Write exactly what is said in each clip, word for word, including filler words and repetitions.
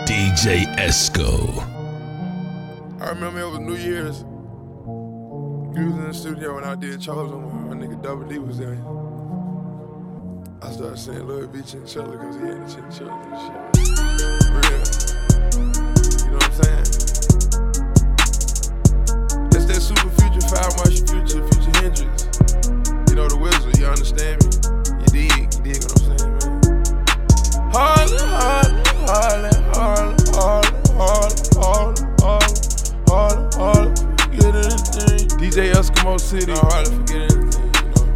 D J Esco. I remember it was New Year's. We was in the studio when I did Chosen. My nigga Double D was there. I started saying Lil B Chinchilla because he had the chinchilla and shit. Real. You know what I'm saying? That's that super future, five Martian future, future Hendrix. You know the wizard, you understand me? You dig, you dig what I'm saying, man? Harlem, Harlem, Harlem, Harlem, Harlem, Harlem, Harlem, Harlem, Harlem, forget anything. D J Eskimo City, no, Harlem, forget anything, you know.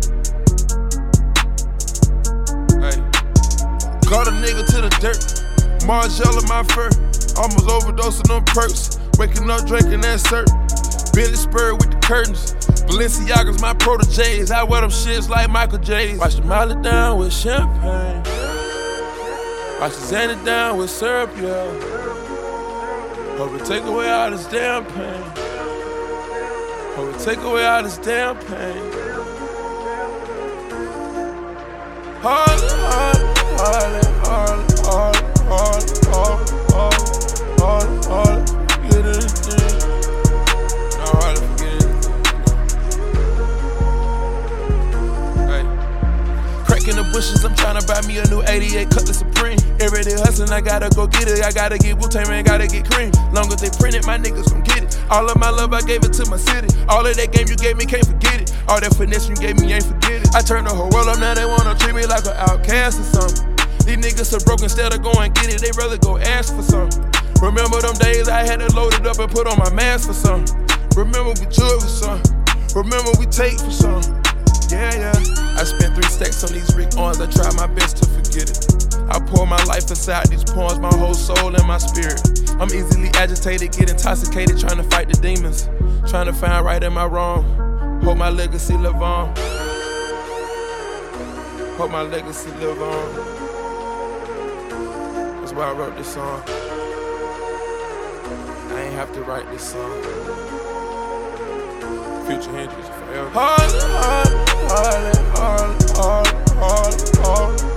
Hey, caught a nigga to the dirt, Margiela my fur, almost overdosing on perks, waking up drinking that syrup, Billy Spur with the curtains, Balenciagas my proteges, I wear them shits like Michael J's. Watch the Molly down with champagne, watch the Xanny down with syrup, yeah. Hope it take away all this damn pain. Hope it take away all this damn pain. Harlem, Harlem, Harlem, Harlem, Harlem, Harlem, Harlem, Harlem, Harlem, forget anything. No, Harlem, forget anything. Hey. Cracking the bushes, I'm tryna buy me a new eighty-eight Cutlass Supreme. Every day hustling, I gotta go get it. I gotta get Wu-Tang, man, gotta get cream. Long as they print it, my niggas gon' get it. All of my love, I gave it to my city. All of that game you gave me, can't forget it. All that finesse you gave me, ain't forget it. I turned the whole world up, now they wanna treat me like an outcast or something. These niggas so broke, instead of going get it, they rather go ask for something. Remember them days I had to load it up and put on my mask for something. Remember we took for something. Remember we take for something. Yeah, yeah. I spent three stacks on these Rick Owens, I tried my best to forget it. I pour my life inside these poems, my whole soul and my spirit. I'm easily agitated, get intoxicated, trying to fight the demons. Trying to find right and my wrong. Hope my legacy live on. Hope my legacy live on. That's why I wrote this song. I ain't have to write this song. Future Hendrix forever. Harlem, Harlem, Harlem, Harlem, Harlem, Harlem.